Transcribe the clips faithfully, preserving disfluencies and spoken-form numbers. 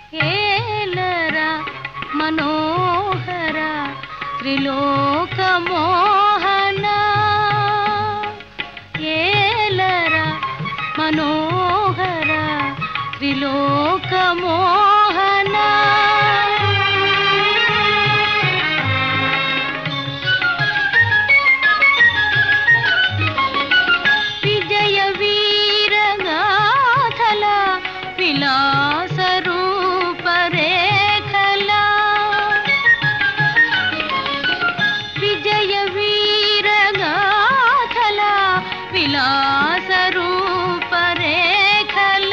ఏలరా మనోహర త్రిలోక మోహన ఏలరా మనోహర త్రిలోక మోహన విజయ వీరగాథల విలాస రూపరేఖల విజయ వీరగాథల విలాస రూపరేఖల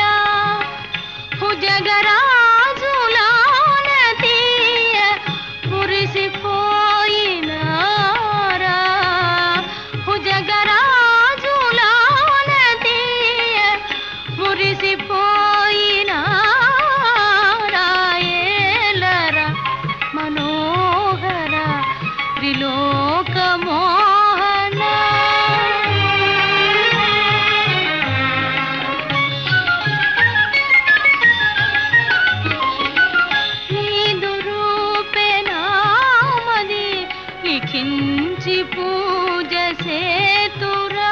భుజగరాజులాన తీయ మురిసిపోయినారా భుజగరాజులాన తీయ మురిసిపోయినారా ఏలరా మనోహర త్రిలోక మోహన నీదు రూపే నామది లిఖించి పూజ సేతురా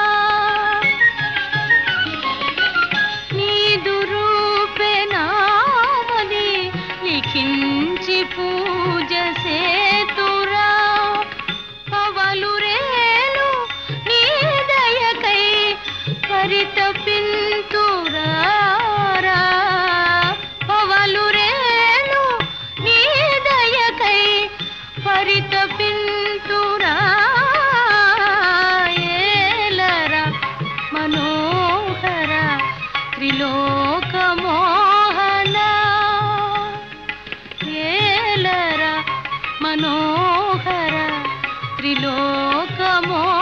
నీదు రూపే నామది లిఖించి పూజ సేతురా పవలురేలు నీ దయకై పరితపింతురారా పవలురేలు నీ దయకై పరితపింతురా ఏలరా మనోహర త్రిలోక మోహన ఏలరా మనోహర త్రిలోక మోహన